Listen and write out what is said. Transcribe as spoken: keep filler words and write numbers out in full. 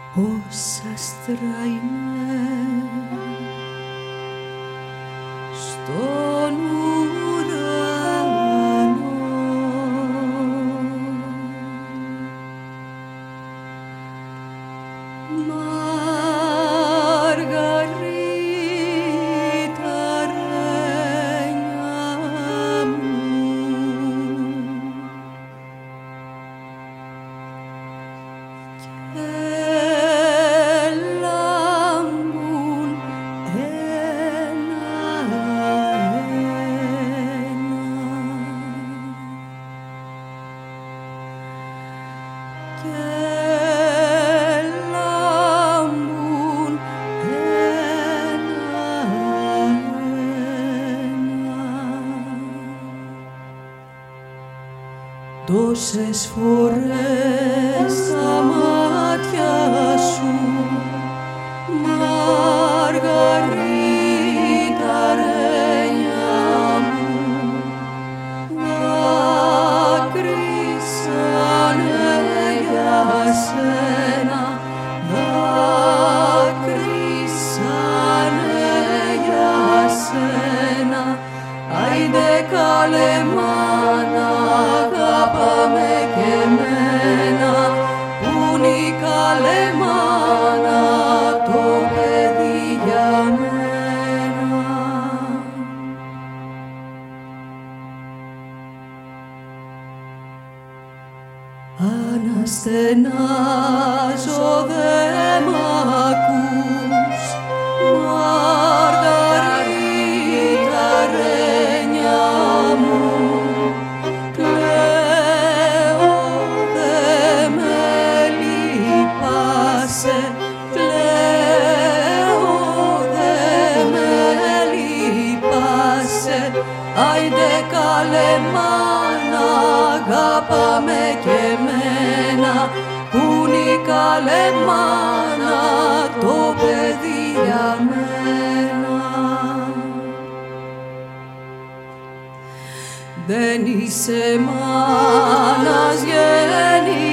ως άστρα είμαι στον ουρανό. Μαργαρίτα ρένια μου, και λάμπουν ένα-ένα, και λάμπουν ένα-ένα. Τόσες φορές στα μάτια σου, Μαργαρίτα ρένια μου, δάκρυσανε για σένα, δάκρυσανε για σένα. Άιντε καλέ μάνα, αγάπαμε και εμένα, που είναι η καλέ μάνα, το παιδί για μένα. Αναστενάζω δε μ' ακούς, Μαργαρίτα ρένια μου, κλαίω δε με λυπάσαι, κλαίω δε με λυπάσαι. Άιντε καλέ μάνα, αγάπαμε και εμένα, που είναι η καλέ μάνα, το παιδί για μένα. Δεν είσαι μάνας γεννη